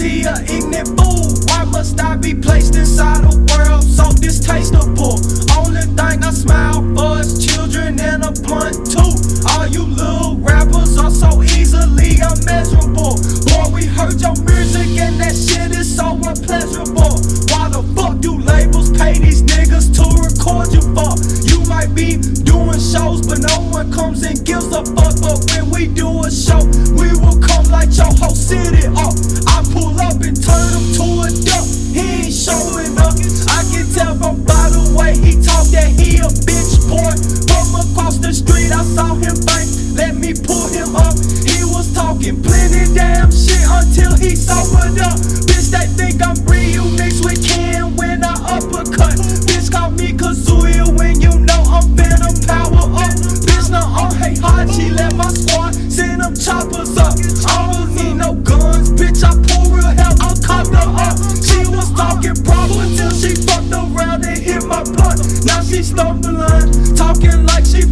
see a ignorant fool. Why must I be placed inside a world so distasteful? Only thing I smile for is children and a blunt too. All you little rappers are so easily unmeasurable. Boy, we heard your music and that shit is so unpleasurable. Why the fuck do labels pay these niggas to record you for? You might be doing shows, but no one comes and gives a fuck. But when we do a show, we will come like your whole city up. I pull up and turn him to a duck. He ain't showing up. I can tell from by the way he talk that he a bitch boy. From across the street I saw him bang. Let me pull him up. He was talking plenty damn shit until he sobered up. Bitch, they think I'm real mixed with Ken when I uppercut. Bitch, call me Kazuya when you know I'm Venom power up. Bitch, no, oh hey hard, she let my squad send them choppers up. I don't need no guns, bitch, I pull real hell, I'll cop her up. She was talking proper till she fucked around and hit my blunt. Now she stole the line, talking like she